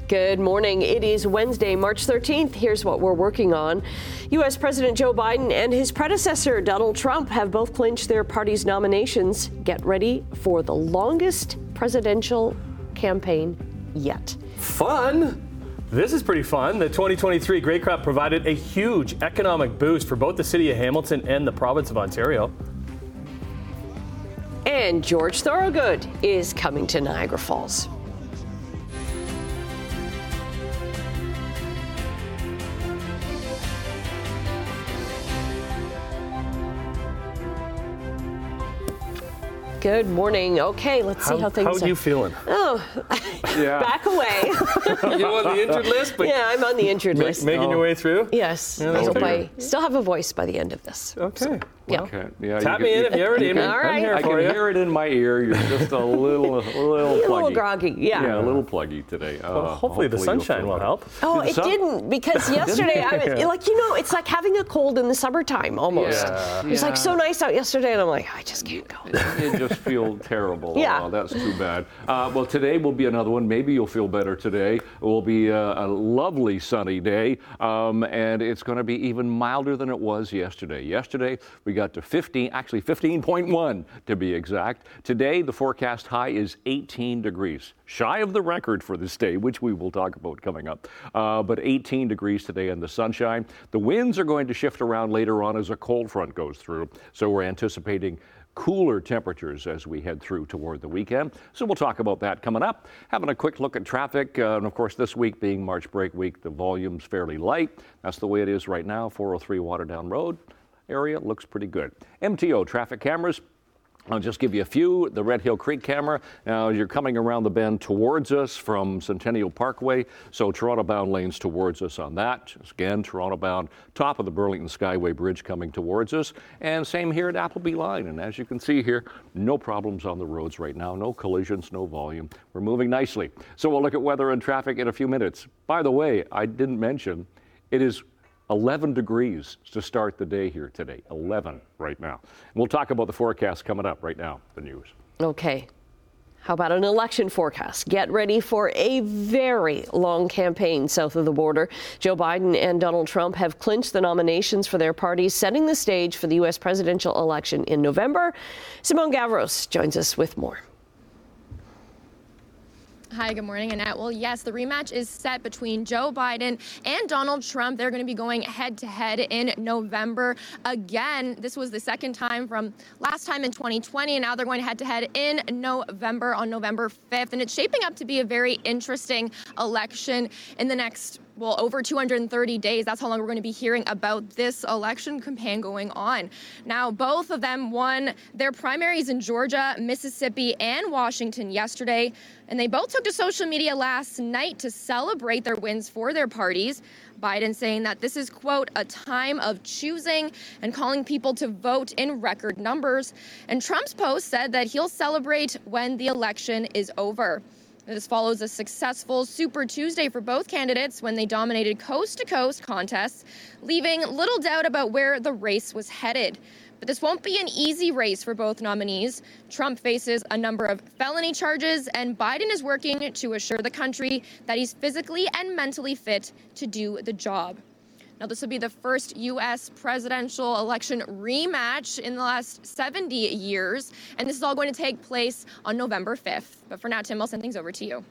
Good morning. It is Wednesday, March 13th. Here's what we're working on. U.S. President Joe Biden and his predecessor, Donald Trump, have both clinched their party's nominations. Get ready for the longest presidential campaign yet. Fun? This is pretty fun. The 2023 Grey Crop provided a huge economic boost for both the city of Hamilton and the province of Ontario. And George Thorogood is coming to Niagara Falls. Good morning. Okay, let's see how things are. How are you feeling? Oh, Yeah. back away. You on the injured list? But Yeah, I'm on the injured list. making your way through? Yes. Yeah, I that's hope okay. I still have a voice by the end of this. Okay. Yeah. Okay. Yeah, Tap me in if you're ready. All right. I'm here I for can you. hear it in my ear. You're just a little A little pluggy. groggy, yeah. Yeah, a little pluggy today. Well, hopefully the you'll sunshine feel will better. help. Oh, Did it some- didn't, because yesterday I was like, it's like having a cold in the summertime almost. Yeah. It was like so nice out yesterday, and I'm like, I just can't go. You just feel terrible. Yeah. Oh, that's too bad. Well, today will be another one. Maybe you'll feel better today. It will be a lovely sunny day, and it's going to be even milder than it was yesterday. Yesterday, we got to 15.1 to be exact. Today, the forecast high is 18 degrees, shy of the record for this day, which we will talk about coming up. But 18 degrees today in the sunshine. The winds are going to shift around later on as a cold front goes through, so we're anticipating cooler temperatures as we head through toward the weekend. So we'll talk about that coming up. Having a quick look at traffic. And of course, this week being March break week, the volume's fairly light. That's the way it is right now. 403 Waterdown Road area looks pretty good. MTO traffic cameras. I'll just give you a few. The Red Hill Creek camera. Now, you're coming around the bend towards us from Centennial Parkway, so Toronto-bound lanes towards us on that. Just again, Toronto-bound, top of the Burlington Skyway Bridge coming towards us. And same here at Appleby Line. And as you can see here, no problems on the roads right now. No collisions, no volume. We're moving nicely. So we'll look at weather and traffic in a few minutes. By the way, I didn't mention, it is 11 degrees to start the day here today. 11 right now. We'll talk about the forecast coming up right now, the news. Okay. How about an election forecast? Get ready for a very long campaign south of the border. Joe Biden and Donald Trump have clinched the nominations for their parties, setting the stage for the U.S. presidential election in November. Simone Gavros joins us with more. Hi, good morning, Annette. Well, yes, the rematch is set between Joe Biden and Donald Trump. They're going to be going head-to-head in November. Again, this was the second time from last time in 2020, and now they're going head-to-head in November on November 5th. And it's shaping up to be a very interesting election in the next over 230 days. That's how long we're going to be hearing about this election campaign going on. Now, both of them won their primaries in Georgia, Mississippi, and Washington yesterday. And they both took to social media last night to celebrate their wins for their parties. Biden saying that this is, quote, a time of choosing and calling people to vote in record numbers. And Trump's post said that he'll celebrate when the election is over. This follows a successful Super Tuesday for both candidates when they dominated coast-to-coast contests, leaving little doubt about where the race was headed. But this won't be an easy race for both nominees. Trump faces a number of felony charges, and Biden is working to assure the country that he's physically and mentally fit to do the job. Now, this will be the first U.S. presidential election rematch in the last 70 years, and this is all going to take place on November 5th. But for now, Tim, I'll send things over to you.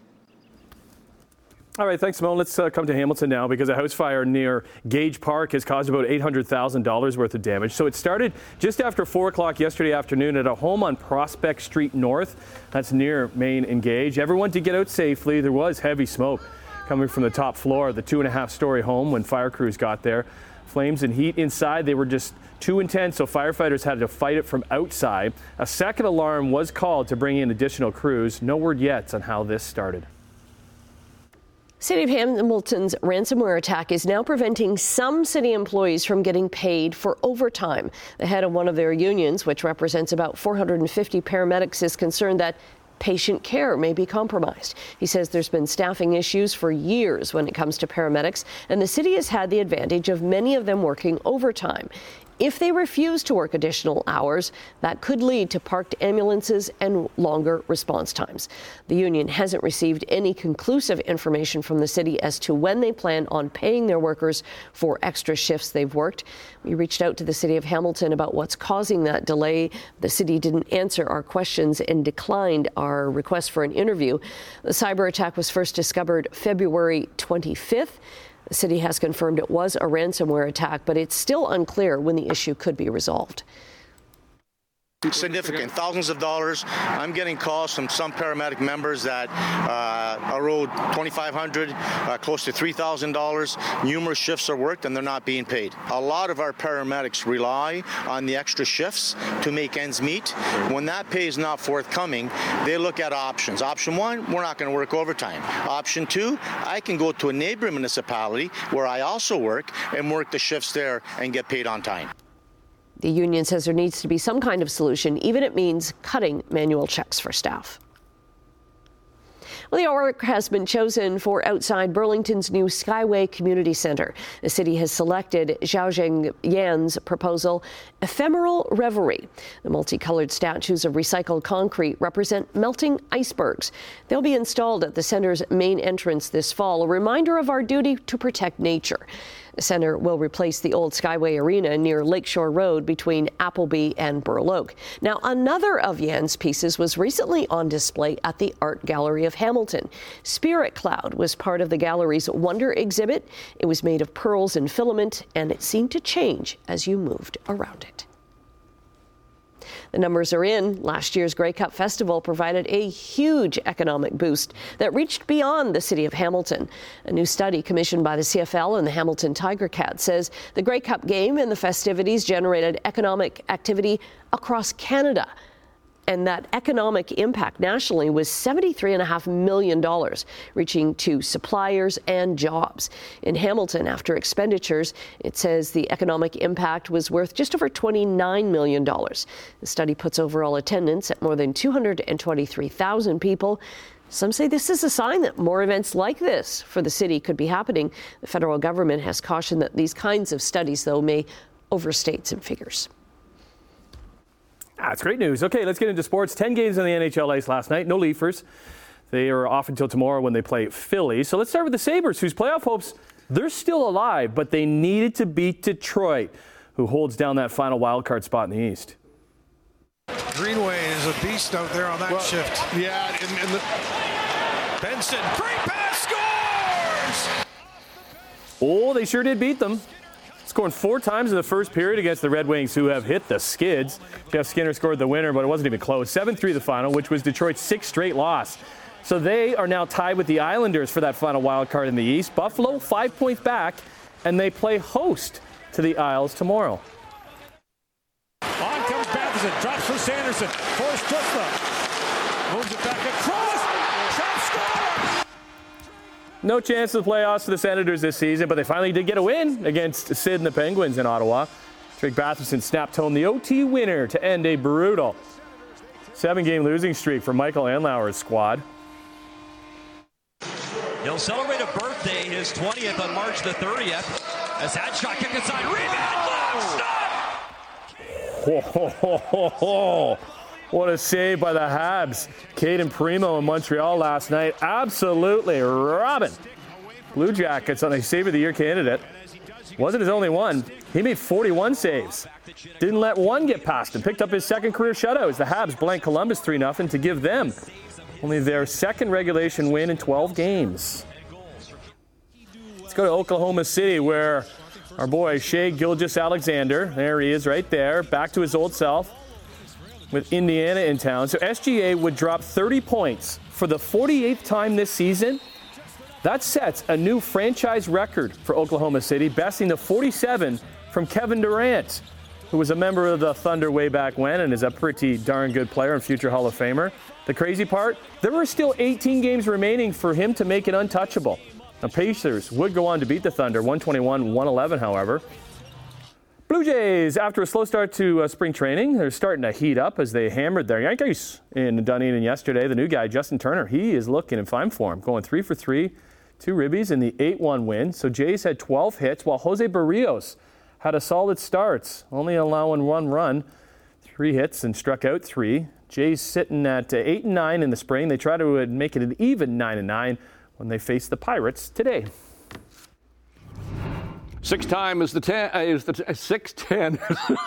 All right, thanks, Simone. Let's come to Hamilton now because a house fire near Gage Park has caused about $800,000 worth of damage. So it started just after 4 o'clock yesterday afternoon at a home on Prospect Street North. That's near Main and Gage. Everyone did get out safely. There was heavy smoke coming from the top floor of the 2.5-story home when fire crews got there. Flames and heat inside, they were just too intense, so firefighters had to fight it from outside. A second alarm was called to bring in additional crews. No word yet on how this started. City of Hamilton's ransomware attack is now preventing some city employees from getting paid for overtime. The head of one of their unions, which represents about 450 paramedics, is concerned that patient care may be compromised. He says there's been staffing issues for years when it comes to paramedics, and the city has had the advantage of many of them working overtime. If they refuse to work additional hours, that could lead to parked ambulances and longer response times. The union hasn't received any conclusive information from the city as to when they plan on paying their workers for extra shifts they've worked. We reached out to the city of Hamilton about what's causing that delay. The city didn't answer our questions and declined our request for an interview. The cyber attack was first discovered February 25th. The city has confirmed it was a ransomware attack, but it's still unclear when the issue could be resolved. Significant, thousands of dollars. I'm getting calls from some paramedic members that are owed $2,500, close to $3,000. Numerous shifts are worked and they're not being paid. A lot of our paramedics rely on the extra shifts to make ends meet. When that pay is not forthcoming, they look at options. Option one, we're not going to work overtime. Option two, I can go to a neighboring municipality where I also work and work the shifts there and get paid on time. The union says there needs to be some kind of solution, even if it means cutting manual checks for staff. Well, the artwork has been chosen for outside Burlington's new Skyway Community Centre. The city has selected Xiaojing Yan's proposal, Ephemeral Reverie. The multicolored statues of recycled concrete represent melting icebergs. They'll be installed at the centre's main entrance this fall, a reminder of our duty to protect nature. The centre will replace the old Skyway Arena near Lakeshore Road between Appleby and Burl Oak. Now, another of Yan's pieces was recently on display at the Art Gallery of Hamilton. Spirit Cloud was part of the gallery's Wonder exhibit. It was made of pearls and filament, and it seemed to change as you moved around it. The numbers are in. Last year's Grey Cup Festival provided a huge economic boost that reached beyond the city of Hamilton. A new study commissioned by the CFL and the Hamilton Tiger Cats says the Grey Cup game and the festivities generated economic activity across Canada. And that economic impact nationally was $73.5 million, reaching to suppliers and jobs. In Hamilton, after expenditures, it says the economic impact was worth just over $29 million. The study puts overall attendance at more than 223,000 people. Some say this is a sign that more events like this for the city could be happening. The federal government has cautioned that these kinds of studies, though, may overstate some figures. That's great news. Okay, let's get into sports. 10 games on the NHL ice last night. No Leafers. They are off until tomorrow when they play Philly. So let's start with the Sabres, whose playoff hopes, they're still alive, but they needed to beat Detroit, who holds down that final wildcard spot in the East. Greenway is a beast out there on that shift. Yeah, and Benson, great pass, scores! Oh, they sure did beat them. Scoring 4 times in the first period against the Red Wings, who have hit the skids. Jeff Skinner scored the winner, but it wasn't even close. 7-3 the final, which was Detroit's 6th straight loss. So they are now tied with the Islanders for that final wild card in the East. Buffalo 5 points back, and they play host to the Isles tomorrow. On comes Matheson, drops for Sanderson, forced Tuchla, moves it back across, shot, score! No chance of the playoffs for the Senators this season, but they finally did get a win against Sid and the Penguins in Ottawa. Drake Batherson snapped home the OT winner to end a brutal 7-game losing streak for Michael Andlauer's squad. He'll celebrate a birthday, his 20th on March the 30th. As that shot kicked inside, rebound, stop! What a save by the Habs. Caden Primo in Montreal last night. Absolutely robbing Blue Jackets on a Save of the Year candidate. Wasn't his only one. He made 41 saves. Didn't let one get past him. Picked up his second career shutout as the Habs blank Columbus 3-0 to give them only their second regulation win in 12 games. Let's go to Oklahoma City, where our boy Shai Gilgeous-Alexander, there he is right there, back to his old self, with Indiana in town. So SGA would drop 30 points for the 48th time this season. That sets a new franchise record for Oklahoma City, besting the 47 from Kevin Durant, who was a member of the Thunder way back when and is a pretty darn good player and future Hall of Famer. The crazy part, there were still 18 games remaining for him to make it untouchable. The Pacers would go on to beat the Thunder, 121-111, however. Blue Jays, after a slow start to spring training, they're starting to heat up as they hammered their Yankees in Dunedin yesterday. The new guy, Justin Turner, he is looking in fine form, going 3 for 3, 2 ribbies in the 8-1 win. So Jays had 12 hits, while Jose Barrios had a solid start, only allowing 1 run, 3 hits and struck out 3. Jays sitting at 8-9 in the spring. They try to make it an even 9-9 when they face the Pirates today. 6-10 is the 6-10.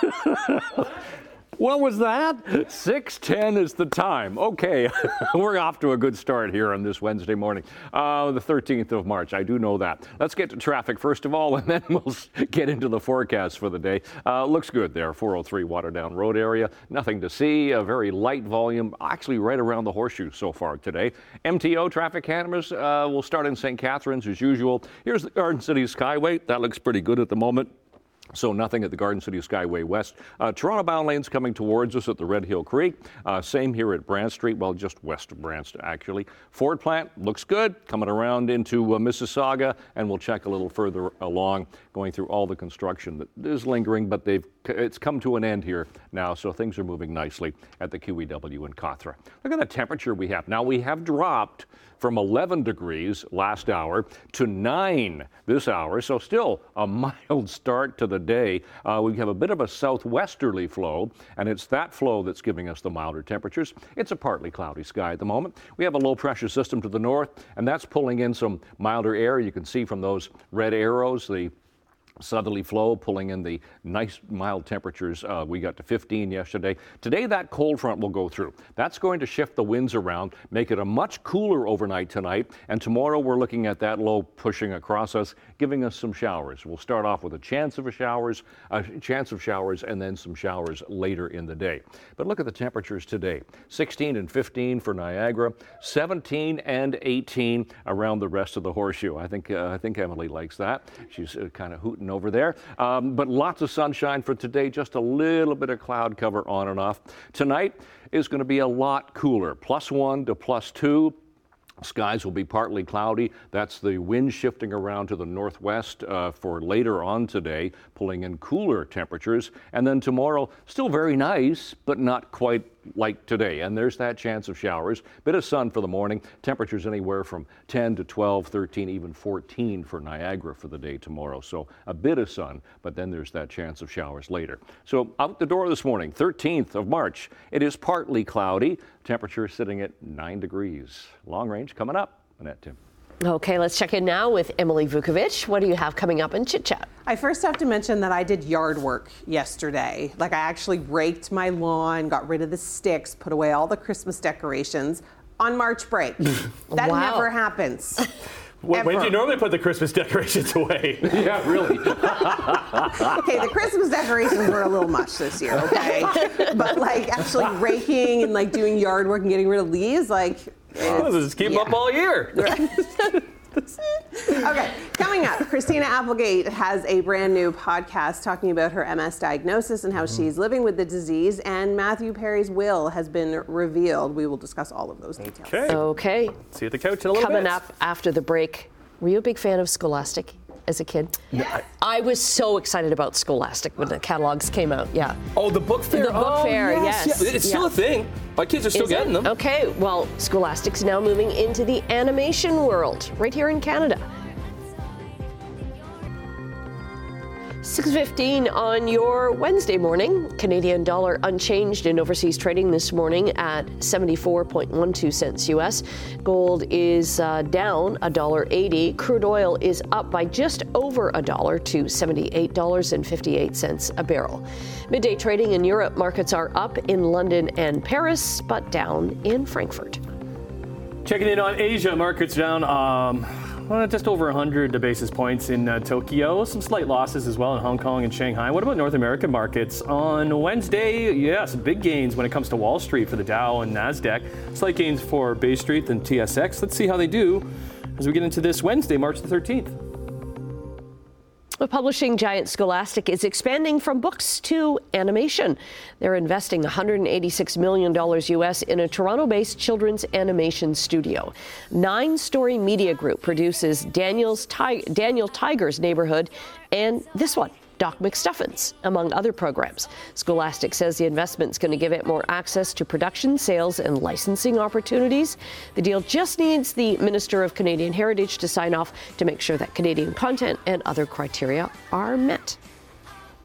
What was that? 6:10 is the time. Okay, we're off to a good start here on this Wednesday morning, the 13th of March. I do know that. Let's get to traffic first of all, and then we'll get into the forecast for the day. Looks good there, 403 Waterdown Road area. Nothing to see, a very light volume, actually right around the Horseshoe so far today. MTO traffic cameras will start in St. Catharines as usual. Here's the Garden City Skyway. That looks pretty good at the moment. So nothing at the Garden City Skyway West. Toronto-bound lanes coming towards us at the Red Hill Creek. Same here at Brant Street, well, just west of Brant, actually. Ford plant looks good, coming around into Mississauga, and we'll check a little further along, going through all the construction that is lingering, but it's come to an end here now, so things are moving nicely at the QEW in Cawthra. Look at the temperature we have. Now, we have dropped from 11 degrees last hour to 9 this hour, so still a mild start to the day. We have a bit of a southwesterly flow, and it's that flow that's giving us the milder temperatures. It's a partly cloudy sky at the moment. We have a low pressure system to the north, and that's pulling in some milder air. You can see from those red arrows, the southerly flow pulling in the nice mild temperatures. We got to 15 yesterday. Today that cold front will go through. That's going to shift the winds around, make it a much cooler overnight tonight, and tomorrow we're looking at that low pushing across us, giving us some showers. We'll start off with a chance of showers, and then some showers later in the day. But look at the temperatures today. 16 and 15 for Niagara, 17 and 18 around the rest of the Horseshoe. I think Emily likes that. She's kind of hooting over there. But lots of sunshine for today, just a little bit of cloud cover on and off. Tonight is going to be a lot cooler, +1 to +2. Skies will be partly cloudy. That's the wind shifting around to the northwest for later on today, pulling in cooler temperatures. And then tomorrow, still very nice, but not quite like today. And there's that chance of showers. Bit of sun for the morning. Temperatures anywhere from 10 to 12, 13, even 14 for Niagara for the day tomorrow. So a bit of sun, but then there's that chance of showers later. So out the door this morning, 13th of March, it is partly cloudy. Temperature sitting at 9 degrees. Long range coming up. Annette, Tim. Okay, let's check in now with Emily Vukovic. What do you have coming up in Chit Chat? I first have to mention that I did yard work yesterday. Like, I actually raked my lawn, got rid of the sticks, put away all the Christmas decorations on March break. That never happens. When do you normally put the Christmas decorations away? Yeah, really. Okay, the Christmas decorations were a little much this year, okay? But like actually raking and like doing yard work and getting rid of leaves, like just keep them up all year. Okay, coming up, Christina Applegate has a brand new podcast talking about her MS diagnosis and how she's living with the disease, and Matthew Perry's will has been revealed. We will discuss all of those details. Okay. See you at the couch in a little bit. Coming up after the break, were you a big fan of Scholastic as a kid? Yeah. I was so excited about Scholastic when the catalogs came out. Yeah. Oh, the book fair. The book fair, yes. Yeah. It's still a thing. My kids are still getting them. Okay, well, Scholastic's now moving into the animation world right here in Canada. 6:15 on your Wednesday morning. Canadian dollar unchanged in overseas trading this morning at 74.12 cents US. Gold is down $1.80. Crude oil is up by just over $1 to $78.58 a barrel. Midday trading in Europe, markets are up in London and Paris, but down in Frankfurt. Checking in on Asia, markets down just over 100 basis points in Tokyo. Some slight losses as well in Hong Kong and Shanghai. What about North American markets? On Wednesday, yes, big gains when it comes to Wall Street for the Dow and NASDAQ. Slight gains for Bay Street and TSX. Let's see how they do as we get into this Wednesday, March the 13th. The publishing giant Scholastic is expanding from books to animation. They're investing $186 million US in a Toronto-based children's animation studio. 9-Story Media Group produces Daniel Tiger's Neighborhood and this one, Doc McStuffins, among other programs. Scholastic says the investment's going to give it more access to production, sales, and licensing opportunities. The deal just needs the Minister of Canadian Heritage to sign off to make sure that Canadian content and other criteria are met.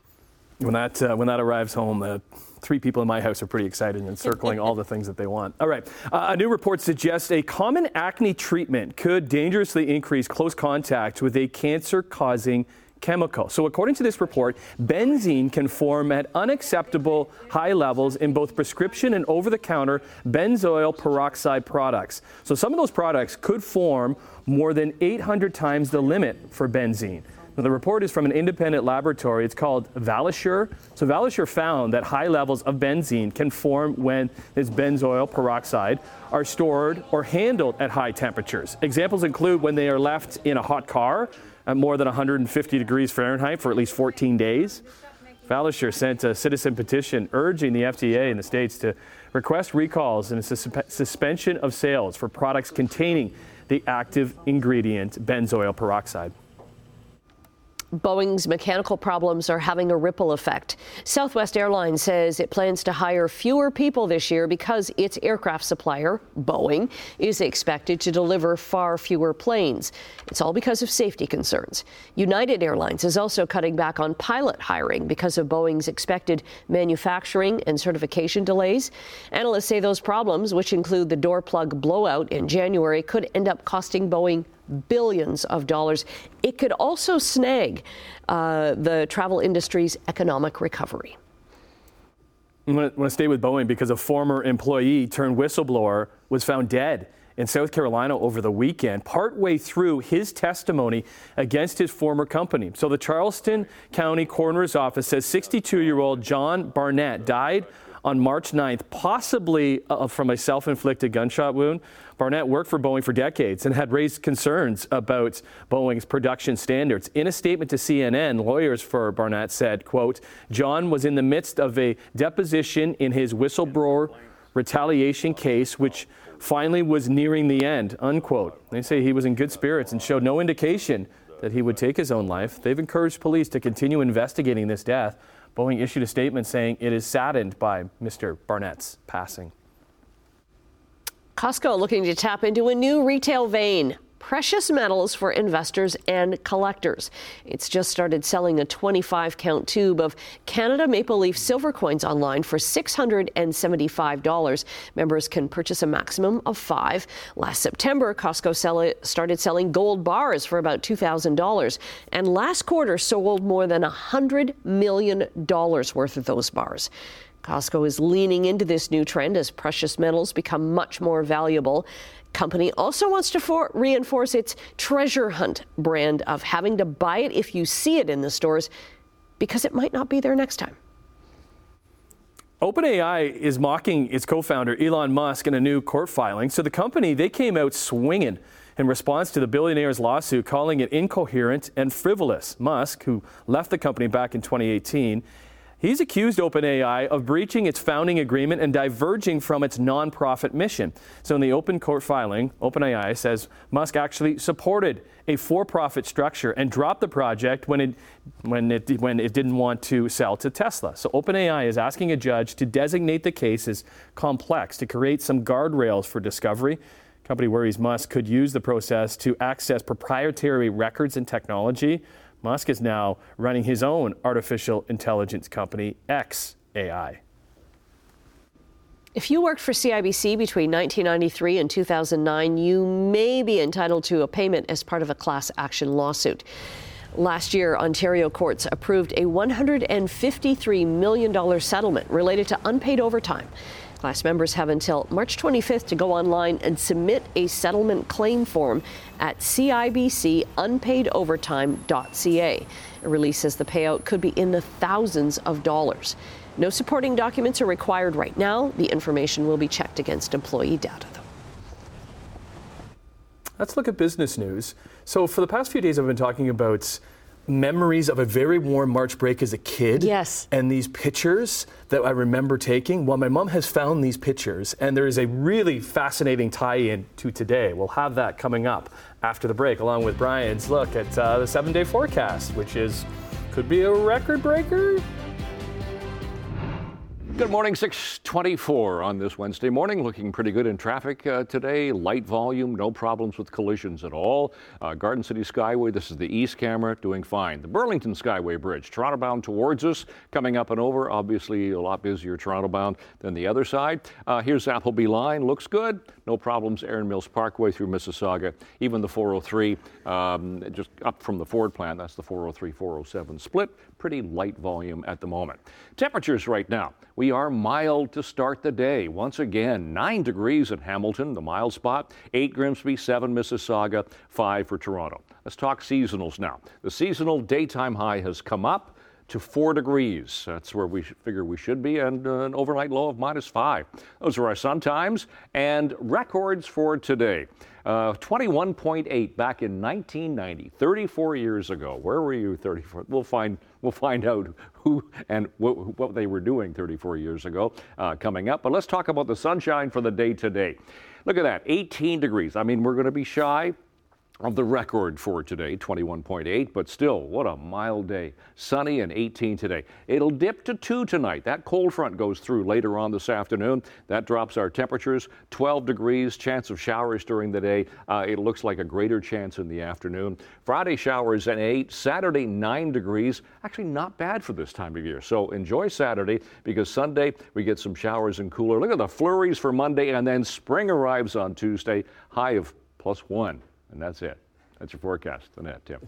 When that arrives home, 3 people in my house are pretty excited and circling all the things that they want. All right. A new report suggests a common acne treatment could dangerously increase close contact with a cancer-causing chemical. So according to this report, benzene can form at unacceptable high levels in both prescription and over-the-counter benzoyl peroxide products. So some of those products could form more than 800 times the limit for benzene. Now, the report is from an independent laboratory. It's called Valisure. So Valisure found that high levels of benzene can form when this benzoyl peroxide are stored or handled at high temperatures. Examples include when they are left in a hot car at more than 150 degrees Fahrenheit for at least 14 days. Valisure sent a citizen petition urging the FDA in the States to request recalls and a suspension of sales for products containing the active ingredient benzoyl peroxide. Boeing's mechanical problems are having a ripple effect. Southwest Airlines says it plans to hire fewer people this year because its aircraft supplier, Boeing, is expected to deliver far fewer planes. It's all because of safety concerns. United Airlines is also cutting back on pilot hiring because of Boeing's expected manufacturing and certification delays. Analysts say those problems, which include the door plug blowout in January, could end up costing Boeing billions of dollars. It could also snag the travel industry's economic recovery. I'm going to stay with Boeing because a former employee turned whistleblower was found dead in South Carolina over the weekend, partway through his testimony against his former company. So the Charleston County Coroner's Office says 62-year-old John Barnett died on March 9th, possibly from a self-inflicted gunshot wound. Barnett worked for Boeing for decades and had raised concerns about Boeing's production standards. In a statement to CNN, lawyers for Barnett said, quote, John was in the midst of a deposition in his whistleblower retaliation case, which finally was nearing the end, unquote. They say he was in good spirits and showed no indication that he would take his own life. They've encouraged police to continue investigating this death. Boeing issued a statement saying it is saddened by Mr. Barnett's passing. Costco looking to tap into a new retail vein. Precious metals for investors and collectors. It's just started selling a 25-count tube of Canada Maple Leaf silver coins online for $675. Members can purchase a maximum of 5. Last September, Costco started selling gold bars for about $2,000, and last quarter sold more than $100 million worth of those bars. Costco is leaning into this new trend as precious metals become much more valuable. Company also wants to reinforce its treasure hunt brand of having to buy it if you see it in the stores because it might not be there next time. OpenAI is mocking its co-founder Elon Musk in a new court filing. So the company, they came out swinging in response to the billionaire's lawsuit, calling it incoherent and frivolous. Musk, who left the company back in 2018, he's accused OpenAI of breaching its founding agreement and diverging from its nonprofit mission. So in the open court filing, OpenAI says Musk actually supported a for-profit structure and dropped the project when it didn't want to sell to Tesla. So OpenAI is asking a judge to designate the case as complex to create some guardrails for discovery. The company worries Musk could use the process to access proprietary records and technology. Musk is now running his own artificial intelligence company, xAI. If you worked for CIBC between 1993 and 2009, you may be entitled to a payment as part of a class action lawsuit. Last year, Ontario courts approved a $153 million settlement related to unpaid overtime. Class members have until March 25th to go online and submit a settlement claim form at cibcunpaidovertime.ca. A release says the payout could be in the thousands of dollars. No supporting documents are required right now. The information will be checked against employee data, though. Let's look at business news. So for the past few days, I've been talking about memories of a very warm March break as a kid. Yes. And these pictures that I remember taking. Well, my mom has found these pictures, and there is a really fascinating tie-in to today. We'll have that coming up after the break, along with Brian's look at the 7-day forecast, which could be a record breaker. Good morning, 6:24 on this Wednesday morning. Looking pretty good in traffic today. Light volume, no problems with collisions at all. Garden City Skyway, this is the east camera, doing fine. The Burlington Skyway Bridge, Toronto bound towards us, coming up and over. Obviously a lot busier Toronto bound than the other side. Here's Appleby Line, looks good. No problems. Erin Mills Parkway through Mississauga. Even the 403, just up from the Ford plant, that's the 403-407 split. Pretty light volume at the moment. Temperatures right now. We are mild to start the day. Once again, 9 degrees at Hamilton, the mild spot, 8 Grimsby, 7 Mississauga, 5 for Toronto. Let's talk seasonals now. The seasonal daytime high has come up to 4 degrees. That's where we figure we should be, and an overnight low of -5. Those are our sun times and records for today. 21.8 back in 1990, 34 years ago. Where were you 34? We'll find out who and what they were doing 34 years ago coming up. But let's talk about the sunshine for the day today. Look at that, 18 degrees. I mean, we're going to be shy of the record for today, 21.8, but still, what a mild day. Sunny and 18 today. It'll dip to 2 tonight. That cold front goes through later on this afternoon. That drops our temperatures, 12 degrees, chance of showers during the day. It looks like a greater chance in the afternoon. Friday showers at 8, Saturday 9 degrees. Actually not bad for this time of year. So enjoy Saturday, because Sunday we get some showers and cooler. Look at the flurries for Monday, and then spring arrives on Tuesday, high of +1. And that's it. That's your forecast. Annette, Tim.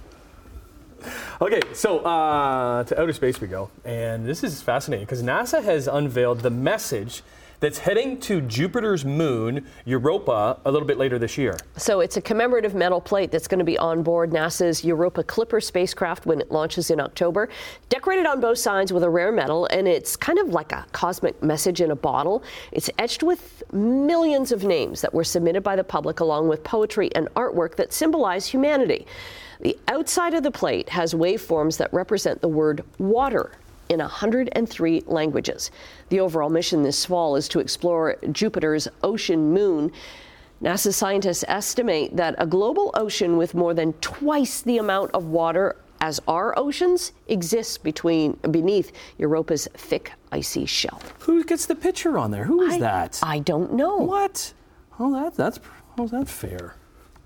Okay, so to outer space we go. And this is fascinating because NASA has unveiled the message that's heading to Jupiter's moon, Europa, a little bit later this year. So it's a commemorative metal plate that's going to be on board NASA's Europa Clipper spacecraft when it launches in October. Decorated on both sides with a rare metal, and it's kind of like a cosmic message in a bottle. It's etched with millions of names that were submitted by the public, along with poetry and artwork that symbolize humanity. The outside of the plate has waveforms that represent the word water in 103 languages. The overall mission this fall is to explore Jupiter's ocean moon. NASA scientists estimate that a global ocean with more than twice the amount of water as our oceans exists beneath Europa's thick, icy shell. Who gets the picture on there? Who is that? I don't know. What? Oh, that's fair.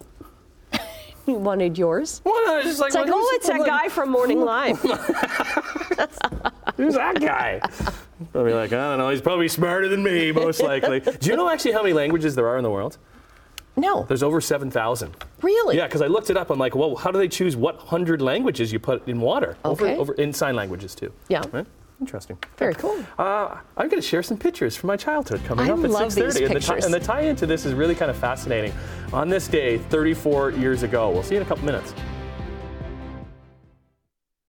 You wanted yours? Well, it's like, it's that guy from Morning Live. Who's that guy? Probably like, I don't know, he's probably smarter than me, most likely. Do you know actually how many languages there are in the world? No. There's over 7,000. Really? Yeah, because I looked it up. I'm like, well, how do they choose what 100 languages you put in water? Okay. Over in sign languages, too. Yeah. Right? Interesting. Very cool. I'm going to share some pictures from my childhood coming up at 6:30. love these pictures. And the tie-in to this is really kind of fascinating. On this day, 34 years ago. We'll see you in a couple minutes.